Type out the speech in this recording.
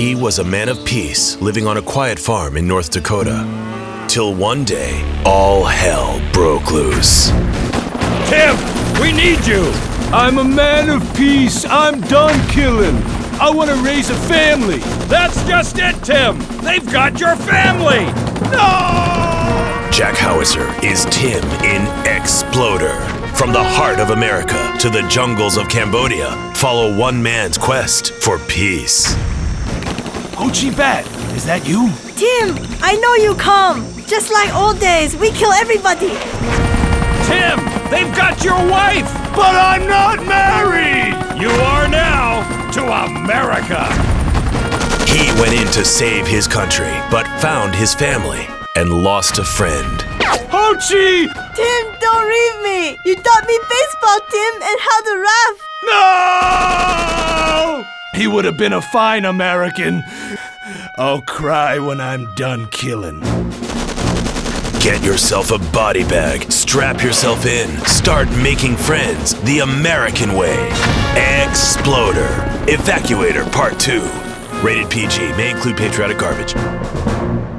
He was a man of peace living on a quiet farm in North Dakota. Till one day, all hell broke loose. Tim, we need you! I'm a man of peace. I'm done killing. I want to raise a family. That's just it, Tim! They've got your family! No! Jack Howitzer is Tim in Exploder. From the heart of America to the jungles of Cambodia, follow one man's quest for peace. Ho Chi Bat, is that you? Tim, I know you come. Just like old days, we kill everybody. Tim, they've got your wife! But I'm not married! You are now to America! He went in to save his country, but found his family and lost a friend. Ho Chi! Tim, don't leave me. You taught me baseball, Tim, and how to rap. No! He would have been a fine American. I'll cry when I'm done killing. Get yourself a body bag, strap yourself in, start making friends the American way. Exploder. Evacuator Part 2. Rated PG. May include patriotic garbage.